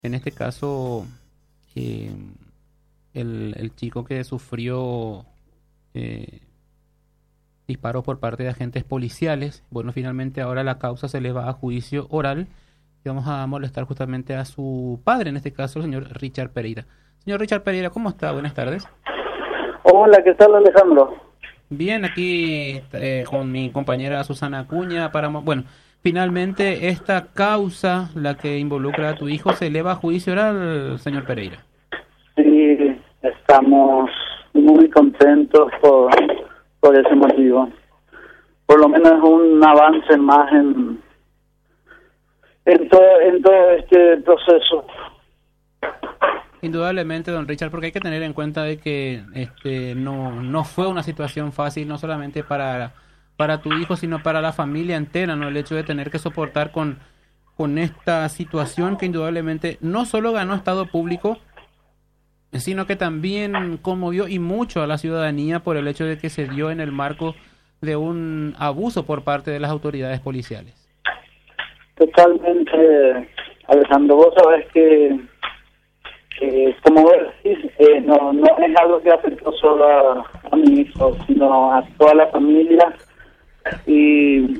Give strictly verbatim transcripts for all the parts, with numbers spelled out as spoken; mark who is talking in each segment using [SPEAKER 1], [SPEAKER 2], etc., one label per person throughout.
[SPEAKER 1] En este caso, eh, el, el chico que sufrió eh, disparos por parte de agentes policiales, bueno, finalmente ahora la causa se eleva a juicio oral y vamos a molestar justamente a su padre, en este caso el señor Richard Pereira. Señor Richard Pereira, ¿cómo está? Buenas tardes.
[SPEAKER 2] Hola, ¿qué tal, Alejandro?
[SPEAKER 1] Bien, aquí eh, con mi compañera Susana Acuña para, bueno, finalmente esta causa, la que involucra a tu hijo, se eleva a juicio oral, señor Pereira.
[SPEAKER 2] Sí, estamos muy contentos por, por ese motivo. Por lo menos un avance más en, en, todo, en todo este proceso.
[SPEAKER 1] Indudablemente, don Richard, porque hay que tener en cuenta de que este no no fue una situación fácil, no solamente para para tu hijo, sino para la familia entera, ¿no? El hecho de tener que soportar con, con esta situación que indudablemente no solo ganó Estado Público, sino que también conmovió y mucho a la ciudadanía por el hecho de que se dio en el marco de un abuso por parte de las autoridades policiales.
[SPEAKER 2] Totalmente, Alejandro. Vos sabés que Eh, como vos decís, eh, no, no es algo que afectó solo a, a mi hijo, sino a toda la familia, y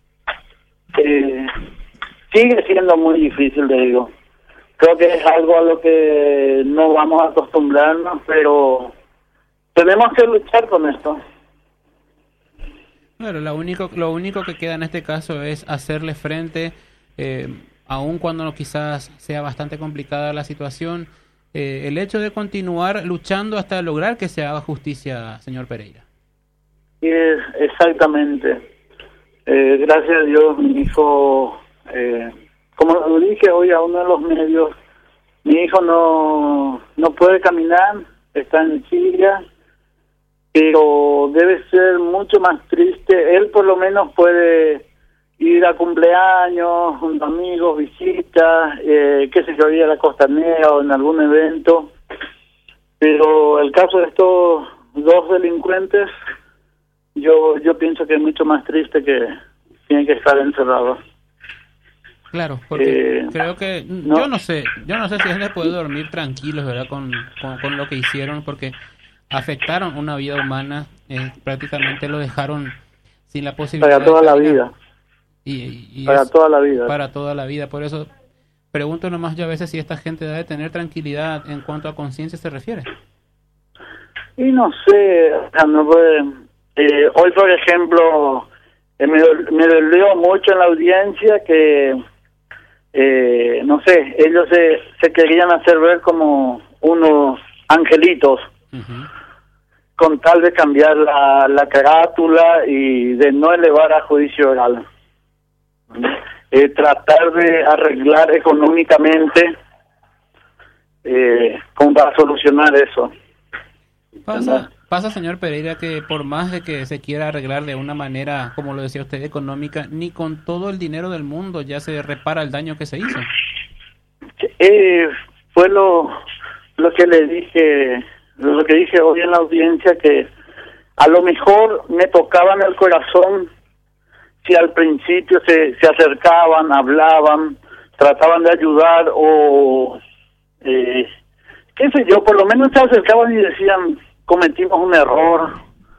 [SPEAKER 2] eh, sigue siendo muy difícil, te digo. Creo que es algo a lo que no vamos a acostumbrarnos, pero tenemos que luchar con esto.
[SPEAKER 1] Claro, lo único, lo único que queda en este caso es hacerle frente, eh, aun cuando quizás sea bastante complicada la situación, eh, el hecho de continuar luchando hasta lograr que se haga justicia, señor Pereira.
[SPEAKER 2] Y es exactamente. Eh, gracias a Dios, mi hijo, eh, como lo dije hoy a uno de los medios, mi hijo no, no puede caminar, está en silla, pero debe ser mucho más triste. Él por lo menos puede ir a cumpleaños, junto a amigos, visitas, eh, qué sé yo, ir a la costanera o en algún evento. Pero el caso de estos dos delincuentes, yo yo pienso que es mucho más triste, que tienen que estar encerrados.
[SPEAKER 1] Claro, porque
[SPEAKER 2] Eh,
[SPEAKER 1] creo que,
[SPEAKER 2] no,
[SPEAKER 1] yo no sé, yo no sé si él le puede dormir tranquilos, ¿verdad? Con, con, con lo que hicieron, porque afectaron una vida humana, eh, prácticamente lo dejaron sin la posibilidad
[SPEAKER 2] para toda
[SPEAKER 1] de
[SPEAKER 2] la
[SPEAKER 1] caminar.
[SPEAKER 2] vida.
[SPEAKER 1] Y, y
[SPEAKER 2] Para
[SPEAKER 1] es
[SPEAKER 2] toda la vida.
[SPEAKER 1] para toda la vida. Por eso pregunto nomás yo a veces si esta gente debe tener tranquilidad en cuanto a conciencia se refiere.
[SPEAKER 2] Y no sé, no puede, eh, hoy por ejemplo, eh, me, dol- me dolió mucho en la audiencia que, eh, no sé, ellos se, se querían hacer ver como unos angelitos,
[SPEAKER 1] Uh-huh.
[SPEAKER 2] con tal de cambiar la, la carátula y de no elevar a juicio oral. Eh, tratar de arreglar económicamente, eh, como para solucionar eso.
[SPEAKER 1] Pasa, pasa, señor Pereira, que por más de que se quiera arreglar de una manera, como lo decía usted, económica, ni con todo el dinero del mundo ya se repara el daño que se hizo.
[SPEAKER 2] Eh, fue lo, lo que le dije, lo que dije hoy en la audiencia, que a lo mejor me tocaban el corazón si al principio se, se acercaban, hablaban, trataban de ayudar, o eh, qué sé yo, por lo menos se acercaban y decían, cometimos un error.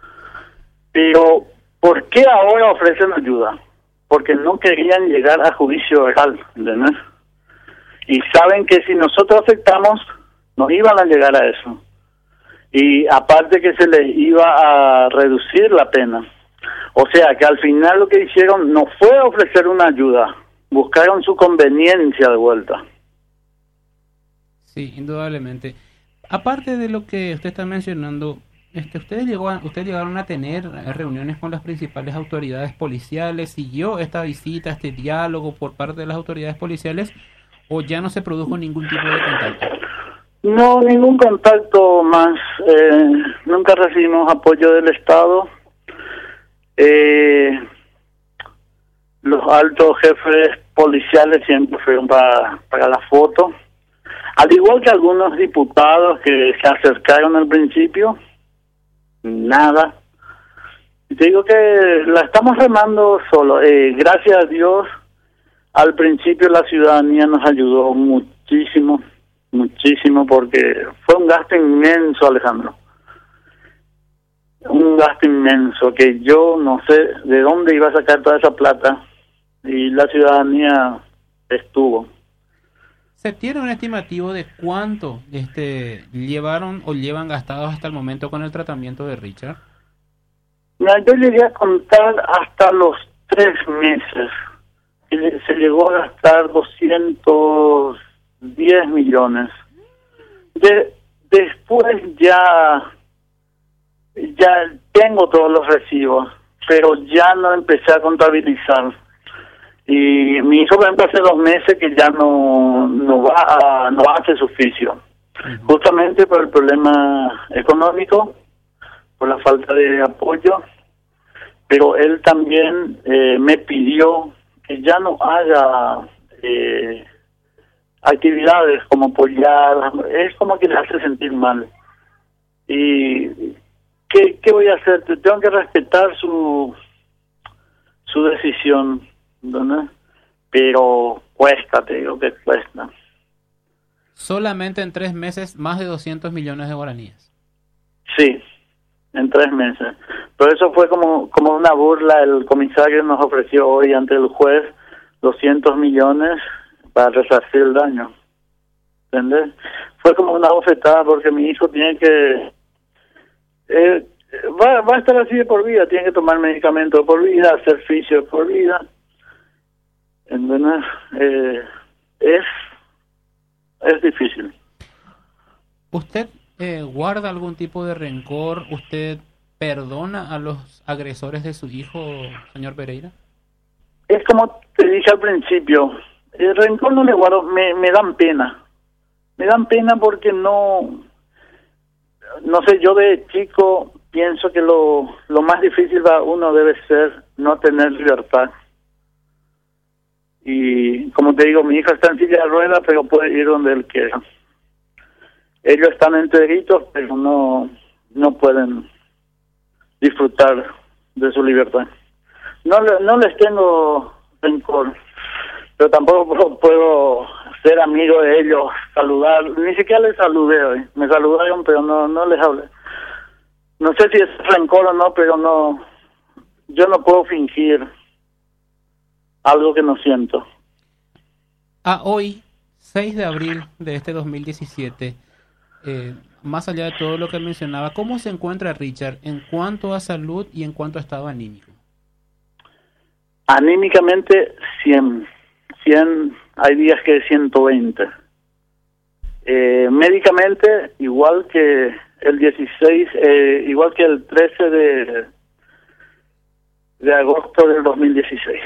[SPEAKER 2] Pero ¿por qué ahora ofrecen ayuda? Porque no querían llegar a juicio oral, ¿entendés? Y saben que si nosotros aceptamos, nos iban a llegar a eso. Y aparte que se les iba a reducir la pena. O sea, que al final lo que hicieron no fue ofrecer una ayuda, buscaron su conveniencia de vuelta.
[SPEAKER 1] Sí, indudablemente. Aparte de lo que usted está mencionando, este, ustedes llegó a, ustedes llegaron a tener eh, reuniones con las principales autoridades policiales, ¿siguió esta visita, este diálogo por parte de las autoridades policiales, o ya no se produjo ningún tipo de contacto?
[SPEAKER 2] No, ningún contacto más. Eh, nunca recibimos apoyo del Estado. Eh, los altos jefes policiales siempre fueron para, para la foto. Al igual que algunos diputados que se acercaron al principio, nada. Y te digo que la estamos remando solo. Eh, gracias a Dios, al principio la ciudadanía nos ayudó mucho. muchísimo, muchísimo, porque fue un gasto inmenso, Alejandro. Un gasto inmenso que yo no sé de dónde iba a sacar toda esa plata, y la ciudadanía estuvo.
[SPEAKER 1] ¿Se tiene un estimativo de cuánto este llevaron o llevan gastados hasta el momento con el tratamiento de Richard?
[SPEAKER 2] Mira, yo llegué a contar hasta los tres meses. Y se llegó a gastar doscientos diez millones. De, después ya, ya tengo todos los recibos, pero ya no empecé a contabilizar. Y mi hijo, por ejemplo, hace dos meses que ya no no va a, no hace su oficio, uh-huh. justamente por el problema económico, por la falta de apoyo, pero él también eh, me pidió que ya no haga eh, actividades como apoyar, es como que le hace sentir mal. Y ¿qué, qué voy a hacer? Tengo que respetar su su decisión, ¿no? Pero cuesta, te digo que cuesta.
[SPEAKER 1] Solamente en tres meses más de doscientos millones de guaraníes.
[SPEAKER 2] Sí, en tres meses. Pero eso fue como como una burla. El comisario nos ofreció hoy ante el juez doscientos millones para resarcir el daño. ¿Entendés? Fue como una bofetada, porque mi hijo tiene que... Eh, va, va a estar así de por vida, tiene que tomar medicamentos por vida, hacer fisio por vida. ¿Entendés? Eh, es, es difícil.
[SPEAKER 1] ¿Usted eh, guarda algún tipo de rencor? ¿Usted perdona a los agresores de su hijo, señor Pereira?
[SPEAKER 2] Es como te dije al principio, el rencor no le guardo, me, me dan pena. Me dan pena porque no, no sé, yo de chico pienso que lo, lo más difícil para uno debe ser no tener libertad. Y como te digo, mi hija está en silla de ruedas, pero puede ir donde él quiera. Ellos están enteritos, pero no, no pueden disfrutar de su libertad. No, no les tengo rencor, pero tampoco puedo ser amigo de ellos, saludar. Ni siquiera les saludé hoy. Me saludaron, pero no, no les hablé. No sé si es rencor o no, pero no, yo no puedo fingir algo que no siento.
[SPEAKER 1] A hoy, seis de abril de este dos mil diecisiete, eh, más allá de todo lo que mencionaba, ¿cómo se encuentra Richard en cuanto a salud y en cuanto a estado anímico?
[SPEAKER 2] Anímicamente, cien. cien, hay días que ciento veinte. Eh, médicamente, igual que el dieciséis, eh, igual que el trece de, de agosto del dos mil dieciséis.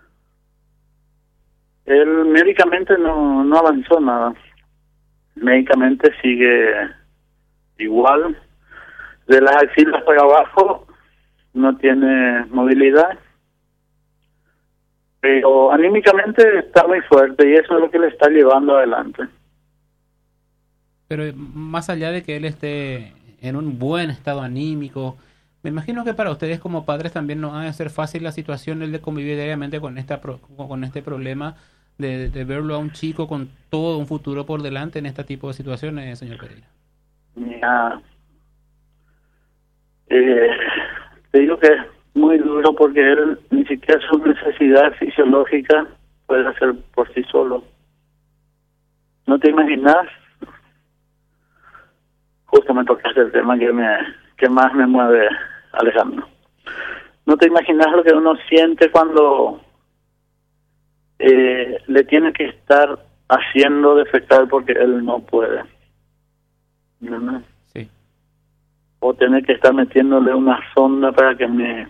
[SPEAKER 2] Él médicamente no, no avanzó nada. Médicamente sigue igual. De las axilas para abajo no tiene movilidad. Pero anímicamente está muy fuerte y eso es lo que le está llevando adelante.
[SPEAKER 1] Pero más allá de que él esté en un buen estado anímico, me imagino que para ustedes como padres también no va a ser fácil la situación el de convivir diariamente con esta pro, con este problema de, de verlo a un chico con todo un futuro por delante en este tipo de situaciones, señor Pereira.
[SPEAKER 2] Ya, eh, te digo que es muy duro porque él ni siquiera su necesidad fisiológica puede hacer por sí solo. ¿No te imaginas? Justo me tocaste el tema que me que más me mueve, Alejandro. ¿No te imaginas lo que uno siente cuando eh, le tiene que estar haciendo defecar porque él no puede? ¿No?
[SPEAKER 1] Sí.
[SPEAKER 2] O tener que estar metiéndole una sonda para que me...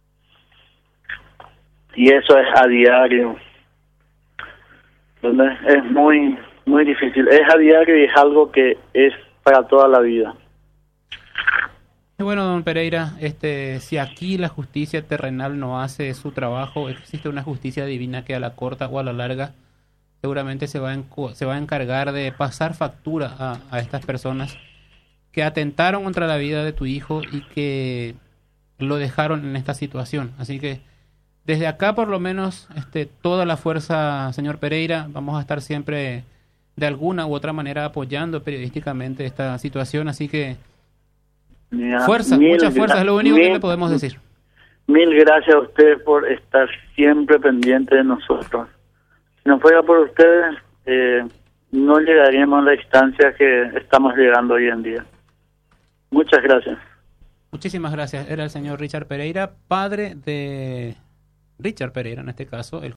[SPEAKER 2] Y eso es a diario. ¿Verdad? Es muy, muy difícil. Es a diario y es algo que es para toda la vida.
[SPEAKER 1] Y bueno, don Pereira, este, si aquí la justicia terrenal no hace su trabajo, existe una justicia divina que a la corta o a la larga seguramente se va a, enco- se va a encargar de pasar factura a, a estas personas que atentaron contra la vida de tu hijo y que lo dejaron en esta situación. Así que desde acá, por lo menos, este, toda la fuerza, señor Pereira, vamos a estar siempre de alguna u otra manera apoyando periodísticamente esta situación, así que
[SPEAKER 2] Ya,
[SPEAKER 1] fuerza,
[SPEAKER 2] mil
[SPEAKER 1] mucha fuerza,
[SPEAKER 2] gra-
[SPEAKER 1] es lo único
[SPEAKER 2] mil-
[SPEAKER 1] que le podemos decir.
[SPEAKER 2] Mil gracias a ustedes por estar siempre pendiente de nosotros. Si no fuera por ustedes, eh, no llegaríamos a la distancia que estamos llegando hoy en día. Muchas gracias.
[SPEAKER 1] Muchísimas gracias. Era el señor Richard Pereira, padre de Richard Pereira en este caso, el